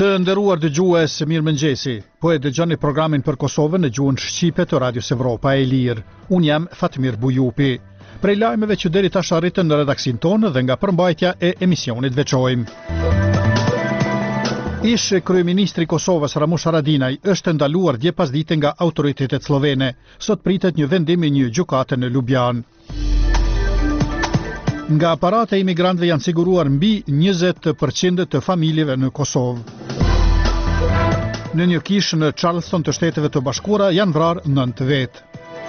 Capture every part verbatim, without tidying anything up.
Të nderuar dëgjues, mirëmëngjesi. Po e dëgjoni programin për Kosovën në gjuhën shqipe të Radios Evropa e Lirë. Unë jam Fatmir Bujupi. Prej lajmeve që deri tash arritën në redaksin tonë dhe nga përmbajtja e emisionit veçojmë. Ish kryeministri i Kosovës Ramush Haradinaj është ndaluar dje pasdite nga autoritetet slovene. Sot pritet një vendim i një gjykate në Ljubljanë. Nga aparate imigrantëve janë siguruar mbi njëzet përqind të familjeve në Kosovë. Në një kishë në Charleston të Shteteve të Bashkuara janë vrarë nëntë vetë.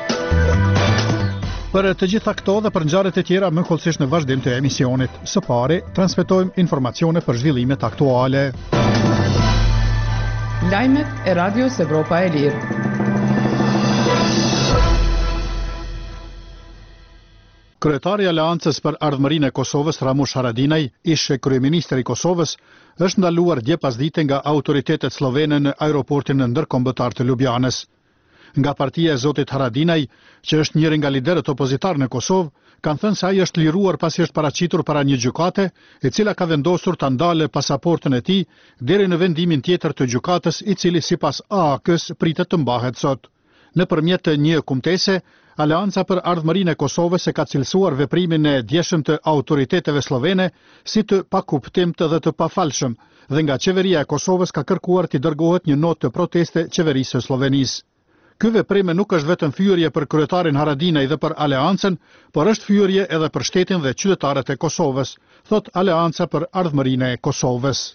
Për të gjitha këto dhe për ngjarjet e tjera më kollësisht në vazhdim të emisionit. Së pari, transmetojmë informacione për zhvillimet aktuale. Lajmet e Radios Evropa e Lirë. Kryetari i Aleancës për Ardhmërinë e Kosovës Ramush Haradinaj, ish kryeministri i Kosovës, është ndaluar dje pasdite nga autoritetet slovene në aeroportin ndërkombëtar të Ljubljanës. Nga partia e zotit Haradinaj, që është njëri nga liderët opozitar në Kosovë, kanë thënë se ai është liruar pasi është paraqitur para një gjykate, e cila ka vendosur ta ndalë pasaportën e tij deri në vendimin tjetër të gjykatës, i cili sipas A A K-s pritet të mbahet sot. Nëpërmjet një kumtese, Aleanca për Ardhmërinë e Kosovës e ka cilësuar veprimin e djeshëm të autoriteteve slovene si të pakuptimtë dhe të pafalshëm, dhe nga qeveria e Kosovës ka kërkuar t'i dërgohet një notë të proteste qeverisë së Slovenisë. Ky veprim nuk është vetëm fyerje për kryetarin Haradinaj dhe për Aleancën, por është fyerje edhe për shtetin dhe qytetarët e Kosovës, thot Aleanca për Ardhmërinë e Kosovës.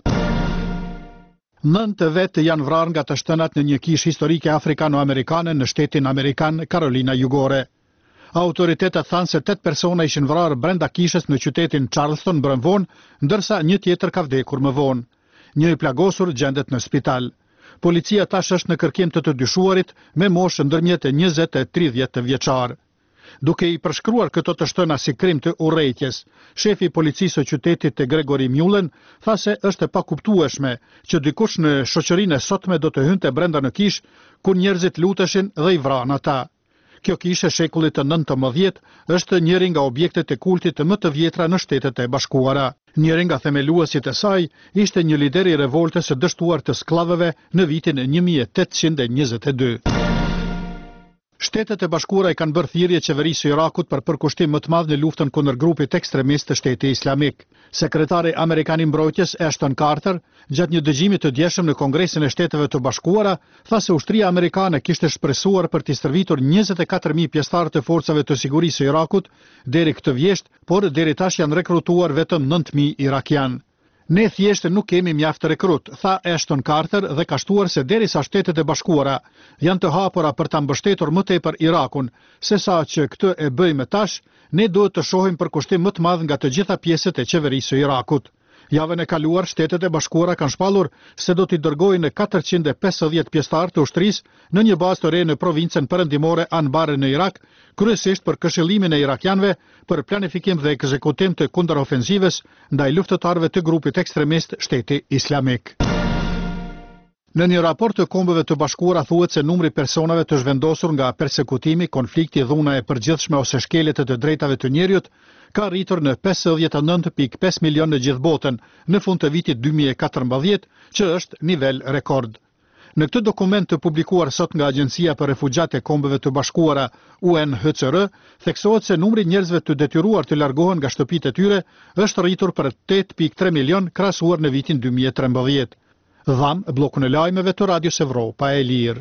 Nëntë vetë janë vrarë nga të shtënat në një kishë historike afrikano-amerikane në shtetin amerikan Carolina Jugore. Autoritetet thanë se tetë persona ishin vrarë brenda kishës në qytetin Charleston brëmvon, ndërsa një tjetër ka vdekur më vonë. Një i plagosur gjendet në spital. Policia tash është në kërkim të të dyshuarit me moshë ndërmjet e njëzet e tridhjetë vjeçar. Duke i përshkruar këto të shtëna si krim të urrejtjes, shefi i policisë së qytetit të Gregory Mullen tha se është e pakuptueshme që dikush në shoqërinë e sotme do të hynte brenda në kishë ku njerëzit luteshin dhe i vranë ata. Kjo kishë e shekullit të nëntëmbëdhjetë është njëri nga objektet e kultit më të vjetra në Shtetet e Bashkuara. Njëri nga themeluesit e saj ishte një lider i revoltës së dështuar të sklavëve në vitin një mijë e tetëqind e njëzet e dy. Shtetet e Bashkuara i kanë bërë thirrje qeverisë së Irakut për përkushtim më të madh në luftën kundër grupit ekstremist të Shtetit Islamik. Sekretari amerikan i mbrojtjes Ashton Carter, gjatë një dëgjimi të djeshëm në Kongresin e Shteteve të Bashkuara, tha se ushtria amerikane kishte shpresuar për t'i stërvitur njëzet e katër mijë pjesëtar të forcave të sigurisë së Irakut deri këtë vjesht, por deri tash janë rekrutuar vetëm nëntë mijë irakian. Ne thjesht nuk kemi mjaft rekrut, tha Ashton Carter dhe ka shtuar se derisa Shtetet e Bashkuara janë të hapura për ta mbështetur më tepër Irakun, sesa që këtë e bëjmë tash, ne duhet të shohim përkushtim më të madh nga të gjitha pjesët e qeverisë së Irakut. Javën e kaluar, Shtetet e Bashkuara kanë shpallur se do t'i dërgojnë katërqind e pesëdhjetë pjesëtar të ushtrisë në një bazë të re në provincën perëndimore Anbar në Irak, kryesisht për këshillimin e irakianëve për planifikim dhe ekzekutim të kundërofensivës ndaj luftëtarëve të grupit ekstremist Shteti Islamik. Në një raport të Kombeve të Bashkuara thuhet se numri personave të zhvendosur nga persekutimi, konflikti, dhuna e përgjithshme ose shkeljet të drejtave të njerëzit ka arritur në pesëdhjetë e nëntë pikë pesë milion në gjithë botën në fund të vitit dy mijë e katërmbëdhjetë, që është nivel rekord. Në këtë dokument të publikuar sot nga Agjencia për Refugjatë e Kombeve të Bashkuara U N H C R, theksohet se numri njerëzve të detyruar të largohen nga shtëpitë e tyre është rritur për tetë pikë tre milion krahasuar në vitin dy mijë e trembëdhjetë. Dham blokun e lajmeve të Radios Evropa e Lirë.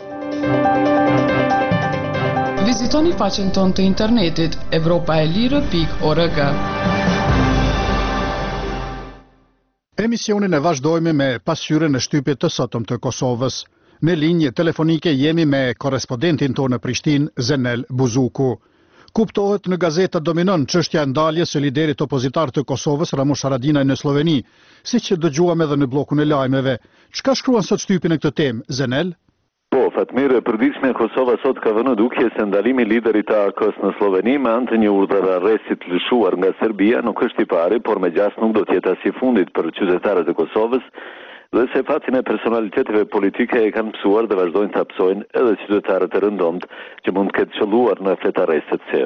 Vizitoni faqen tonë të internetit evropaelire pikë org. Emisionin e vazhdojmë me pasqyrën e shtypit të sotëm të Kosovës. Në linjë telefonike jemi me korrespondentin tonë në Prishtinë, Zenel Buzuku. Kuptohet në gazetat dominon çështja e ndaljes së liderit opozitar të Kosovës Ramush Haradinaj në Sloveni, siç dëgjuam edhe në bllokun e lajmeve. Çka shkruan sot shtypin në këtë temë, Zenel? Po, Fatmir, e përditshme Kosova sot ka vënë dukje se ndalimi i liderit të A K-s në Sloveni me anë të një urdhër arresti të lëshuar nga Serbia nuk është i pari, por megjithëse nuk do të jetë as i fundit për qytetarët e Kosovës, dhe se fatin e personaliteteve politike e kanë pësuar dhe vazhdojnë të hapsojnë edhe qytetarët e rëndomt që mund të ketë qëlluar në fletarrestet serbe.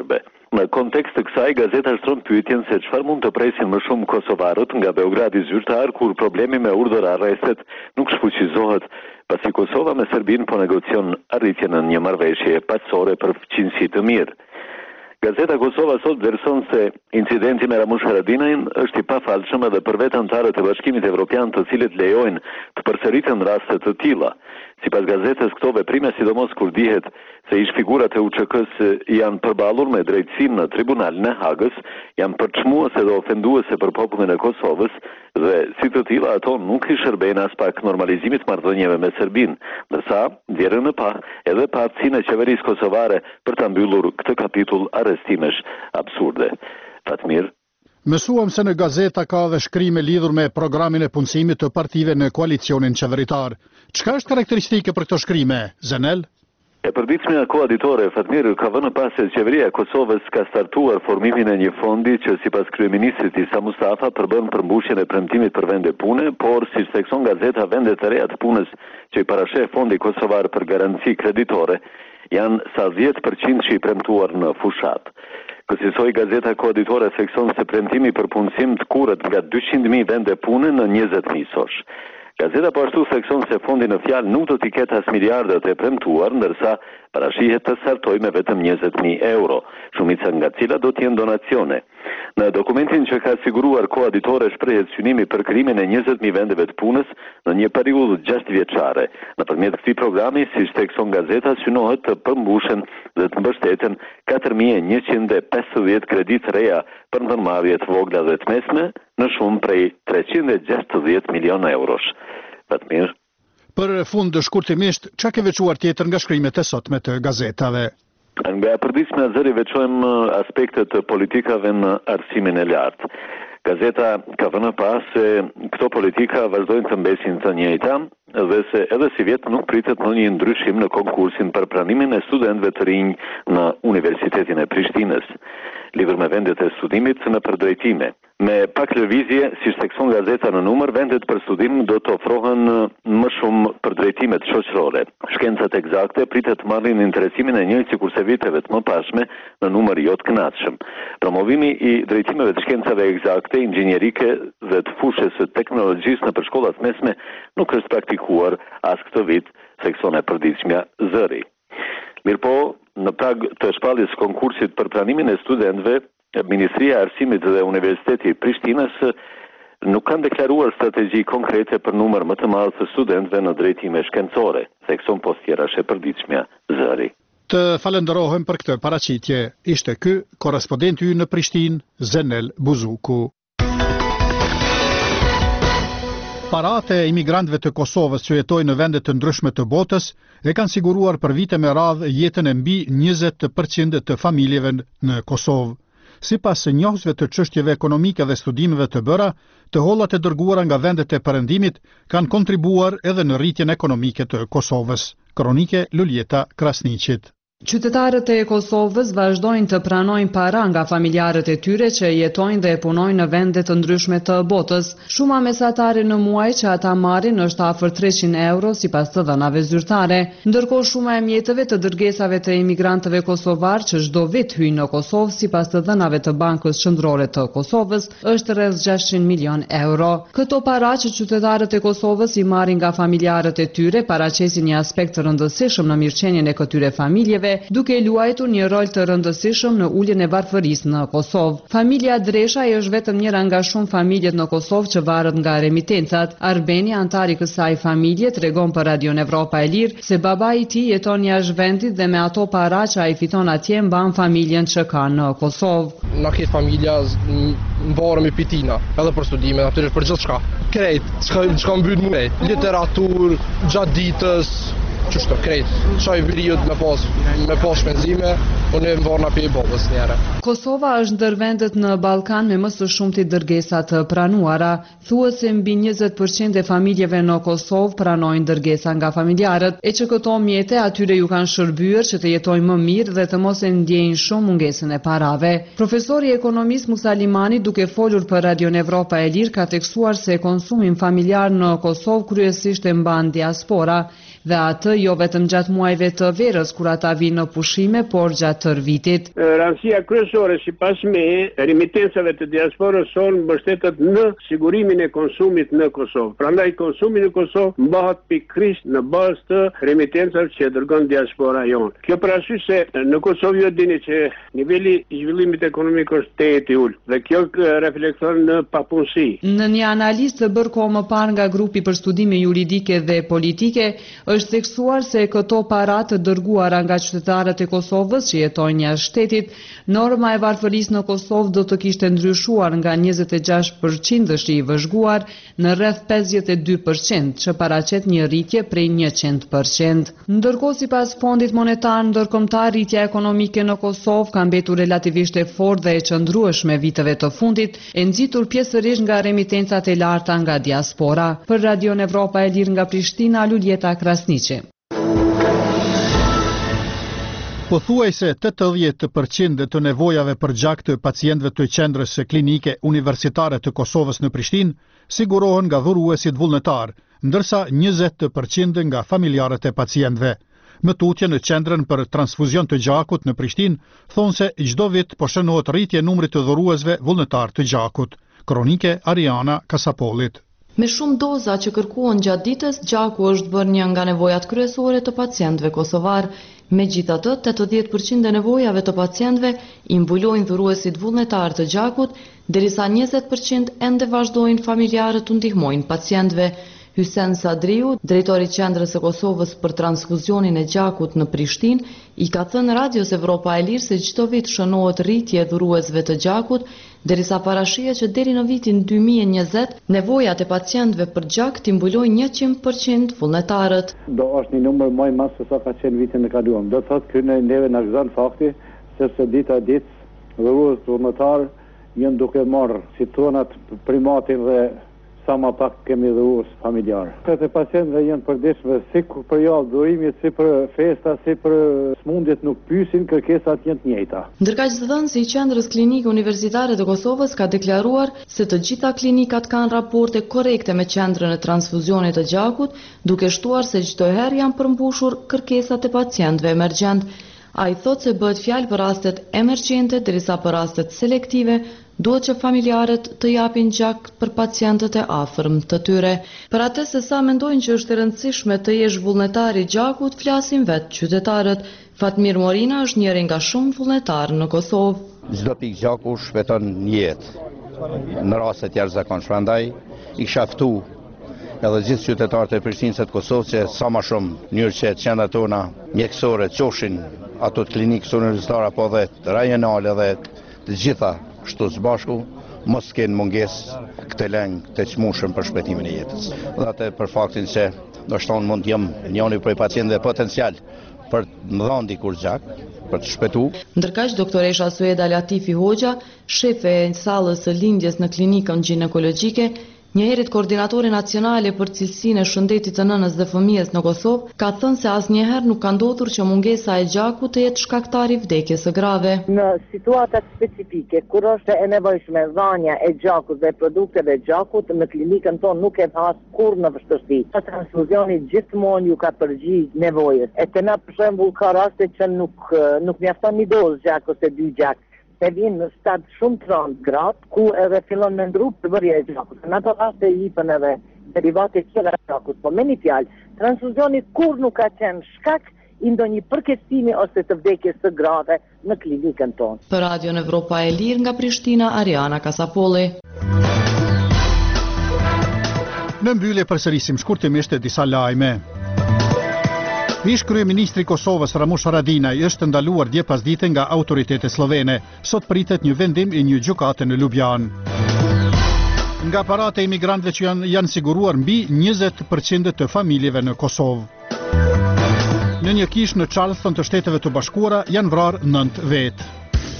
Në kontekst të kësaj, gazeta shtron pyetjen se çfarë mund të presin më shumë kosovarët nga Beogradi zyrtar kur problemi me urdhër arrestet nuk shfuqizohet, pasi Kosova me Serbinë po negocion arritjen në një marrëveshje paqësore për fqinësi të mirë. Gazeta Kosova sot vlerëson se incidenti me Ramush Haradinajin është i pafalshëm edhe për vetë anëtarët e Bashkimit Evropian, të cilët lejojnë të përsëriten raste të tilla. Sipas gazetës, këto veprime, sidomos kur dihet se ish figurat e U Ç K-s janë përballur me drejtësinë në tribunalin e Hagës, janë përçmuese dhe ofenduese për popullin e Kosovës dhe si të tilla ato nuk i shërbejnë as pak normalizimit marrëdhënieve me Serbinë, ndërsa vjerën në pa edhe pa aftësinë e qeverisë kosovare për ta mbyllur këtë kapitull arrestimesh absurde. Fatmir. Mësuam se në gazeta ka dhe shkrime lidhur me programin e punësimit të partive në koalicionin qeveritar. Çka është karakteristike për këto shkrime, Zenel? E përditshmja koaditore, Fatmir, ka vënë pas se qeveria e Kosovës ka startuar formimin e një fondi që sipas kryeministrit Isa Mustafa përbën përmbushjen e premtimit për vende pune, por siç thekson gazeta, vendet e reja të punës që i parasheh fondi kosovar për garanci kreditore janë sa dhjetë përqind që i premtuar në fushat. Kësaj gazeta koaditore thekson se premtimi për punësim të kurrët nga dyqind mijë vende pune në njëzet mijë sosh. Gazeta po ashtu thekson se fondi në fjalë nuk do t'i ketë as miliardat e premtuar, ndërsa parashihet të sartojë me vetëm njëzet mijë euro, shumica nga cilat do të jenë donacione. Në dokumentin që ka siguruar koaditore shprehet synimi për krijimin e njëzet mijë vendeve të punës në një periudhë gjashtë vjeçare. Nëpërmjet këtij programi, siç thekson gazeta, synohet të përmbushen dhe të mbështeten katër mijë e njëqind e pesëdhjetë kredi të reja për ndërmarrje të vogla dhe të mesme në shumë prej treqind e gjashtëdhjetë milionë eurosh. Fatmir. Për fund shkurtimisht, çka ke veçuar tjetër nga shkrimet e sotme të gazetave? Nga e përditshme zëri veçojmë aspektet të politikave në arsimin e lartë. Gazeta ka vënë pas se këto politika vazhdojnë të mbesin të njëjta dhe se edhe si vjet nuk pritet në një ndryshim në konkursin për pranimin e studentëve të rinj në Universitetin e Prishtinës, lidhur me vendet e studimit në përdrejtime. Me pak lëvizje, si thekson gazeta në numër, vendet për studim do të ofrohen më shumë për drejtimet shoqërore. Shkencat eksakte pritet të marrin interesimin e njëjtë sikurse viteve të mëparshme në numër jo të kënaqshëm. Promovimi i drejtimeve të shkencave eksakte, inxhinierike dhe të fushës së teknologjisë në përshkollat mesme nuk është praktikuar as këtë vit, thekson e përditshmja Zëri. Mirpo, në prag të shpalljes së konkursit për pranimin e studentëve, Ministria e Arsimit dhe Universiteti i Prishtinës nuk kanë deklaruar strategji konkrete për numër më të madh të studentëve në drejtime shkencore, thekson postjerash e përditshmja Zëri. Të falenderohem për këtë paraqitje. Ishte ky korrespondenti ynë në Prishtinë, Zenel Buzuku. Paratë e imigrantëve të Kosovës që jetojnë në vende të ndryshme të botës e kanë siguruar për vite me radhë jetën e mbi njëzet përqind të familjeve në Kosovë. Sipas njohësve të çështjeve ekonomike dhe studimeve të bëra, të hollat e dërguara nga vendet e perëndimit kanë kontribuar edhe në rritjen ekonomike të Kosovës. Kronike Luljeta Krasniqit. Qytetarët e Kosovës vazhdojnë të pranojnë para nga familjarët e tyre që jetojnë dhe punojnë në vende të ndryshme të botës. Shuma mesatare në muaj që ata marrin është afër treqind euro sipas të dhënave zyrtare, ndërkohë shuma e mjetëve të dërgesave të emigrantëve kosovar që çdo vit hyjnë në Kosovë sipas të dhënave të Bankës Qendrore të Kosovës është rreth gjashtëqind milion euro. Këto para që qytetarët e Kosovës i marrin nga familjarët e tyre paraqesin një aspekt të rëndësishëm në mirëqenien e këtyre familjeve, duke luajtur një rol të rëndësishëm në uljen e varfërisë në Kosovë. Familja Dresha është vetëm njëra nga shumë familjet në Kosovë që varet nga remitencat. Arbeni, antari kësaj familje, tregon për Radion Evropa e Lirë se babai i tij jeton jashtë vendit dhe me ato para që ai fiton atje mban familjen që ka në Kosovë. Na këtë familja mbarëm i pitina, edhe për studime, natyrisht për gjithçka. Krejt, çka mbyt mua, literaturë, gjatë ditës, qështë të krejt, qaj viriut me pas, me pas shpenzime, unë e më varna për i bobës njëre. Kosova është ndër vendet në Ballkan me më së shumti dërgesa të pranuara. Thuhet se mbi njëzet përqind e familjeve në Kosovë pranojnë dërgesa nga familjarët, e që këto mjete atyre ju kanë shërbyer që të jetojnë më mirë dhe të mos e ndjejnë shumë mungesën e parave. Profesori ekonomist Musa Limani, duke folur për Radion Evropa e Lirë, ka tekstuar se konsumin familjar në Kosovë kryesisht e mban diaspora, dhe atë jo vetëm gjatë muajve të verës kur ata vinë në pushime, por gjatë gjatë tërë vitit. Rëndësia kryesore sipas me remitencave të diasporës sonë mbështetet në sigurimin e konsumit në Kosovë. Prandaj konsumi në Kosovë mbahet pikërisht në bazë të remitencave që dërgon diaspora jonë. Kjo për arsye se në Kosovë ju dini që niveli i zhvillimit ekonomik është tetë i ulët dhe kjo reflekton në papunësi. Në një analizë të bërë kohë më parë nga grupi për studime juridike dhe politike, është theksuar se këto para të dërguara nga qytetarët e Kosovës që jetojnë jashtë shtetit, norma e varfërisë në Kosovë do të kishte ndryshuar nga njëzet e gjashtë përqind i vëzhguar në rreth pesëdhjetë e dy përqind, që paraqet një rritje prej njëqind përqind. Ndërkohë sipas Fondit Monetar Ndërkombëtar, rritja ekonomike në Kosovë ka mbetur relativisht e fortë dhe e qëndrueshme viteve të fundit, e nxitur pjesërisht nga remitencat e larta nga diaspora. Për Radion Evropa e Lirë nga Prishtina, Luljeta Krasniqi. Pothuajse tetëdhjetë përqind të nevojave për gjak të pacientëve të qendrës së klinike universitare të Kosovës në Prishtinë sigurohen nga dhuruesit vullnetar, ndërsa njëzet përqind nga familjarët e pacientëve. Më tutje në qendrën për transfuzion të gjakut në Prishtinë thonë se çdo vit po shënohet rritje numrit të dhuruesve vullnetar të gjakut. Kronike Ariana Kasapolit. Me shumë doza që kërkuan gjatë ditës, gjaku është bërë një nga nevojat kryesore të pacientëve kosovar. Megjithatë, tetëdhjetë përqind e nevojave të pacientëve i mbulojnë dhuruesit vullnetar të gjakut, derisa njëzet përqind ende vazhdojnë familjarët të ndihmojnë pacientëve. Hysen Sadriu, drejtori i qendrës së Kosovës për transfuzionin e gjakut në Prishtinë, i ka thënë Radios Evropa e Lirë se çdo vit shënohet rritje e dhuruesve të gjakut, derisa parashihet që deri në vitin dy mijë e njëzet nevojat e pacientëve për gjak t'i mbulojnë njëqind përqind vullnetarët. Do është një numër më i madh se sa ka qenë vitin e kaluar. Do thotë ky neve na gëzon fakti sepse dita ditë dhurues vullnetar janë duke marrë si tonat primatin dhe sa më pak kemi dhurues familjar. Këto pacientëve janë përditshme si për javë durimit, si për festa, si për smundjet, nuk pyesin, kërkesat janë të njëjta. Ndërkaq dhënësi i qendrës klinike universitare të Kosovës ka deklaruar se të gjitha klinikat kanë raporte korrekte me qendrën e transfuzionit të gjakut, duke shtuar se çdo herë janë përmbushur kërkesat e pacientëve emergjent. Ai thotë se bëhet fjalë për rastet emergjente, derisa për rastet selektive duhet që familjarët të japin gjak për pacientët e afërm të tyre. Për atë se sa mendojnë që është e rëndësishme të jesh vullnetar i gjakut, flasin vetë qytetarët. Fatmir Morina është njëri nga shumë vullnetarë në Kosovë. Çdo pikë gjaku shpëton një jetë. Në raste të jashtëzakonshme, prandaj i kisha ftuar edhe gjithë qytetarët e Prishtinës së Kosovës që sa më shumë mënyrë që qendrat tona mjekësore qofshin ato të klinikës universitare apo dhe rajonale dhe të gjitha kështu së bashku, mos kenë mungesë këtë lëngë të çmueshëm për shpëtimin e jetës. Dhe atë për faktin se do shton mund të jem njëri prej pacientëve potencial për të më dhënë dikur gjak, për të shpëtuar. Ndërkaq doktoresha Sueda Latifi Hoxha, shefe e sallës së lindjes në klinikën ginekologjike, njëherët koordinatore nacionale për cilësinë e shëndetit të nënës dhe fëmijës në Kosovë, ka thënë se asnjëherë nuk ka ndodhur që mungesa e gjakut të jetë shkaktar i vdekjes së grave. Në situata specifike, kur është e nevojshme dhënia e gjakut dhe produkteve gjakut, në klinikën tonë nuk e pas kurrë në vështirësi. Transfuzioni gjithmonë ju ka përgjigj nevojës. E të na për shembull ka raste që nuk nuk mjafton një dozë gjak ose dy gjak. Se vinë në stad shumë të rëndë gratë, ku edhe fillon me ndru përbërja e gjakut. Në ato raste i jepën edhe derivate tjera e gjakut. Po me një fjalë, transfuzioni kur nuk ka qenë shkak i ndonjë përkeqësimi ose të vdekjes së grave në klinikën tonë. Për Radion Evropa e Lirë nga Prishtina, Ariana Kasapolli. Në mbyllje përsërisim shkurtimisht disa lajme. Ish kryeministri i Kosovës Ramush Haradinaj është ndaluar dje pasdite nga autoritetet slovene. Sot pritet një vendim i një gjykate në Ljubljan. Nga parate imigrantëve që janë, janë siguruar mbi njëzet përqind të familjeve në Kosovë. Në një kishë në Charleston të Shteteve të Bashkuara janë vrarë nëntë vetë.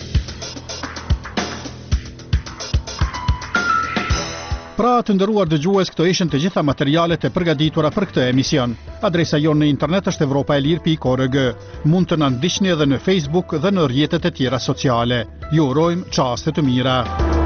Pra të nderuar dëgjues, këto ishin të gjitha materialet e përgatitura për këtë emision. Adresa jonë në internet është evropaelir pikë org. Mund të na ndiqni edhe në Facebook dhe në rrjetet e tjera sociale. Ju urojmë çaste të mira.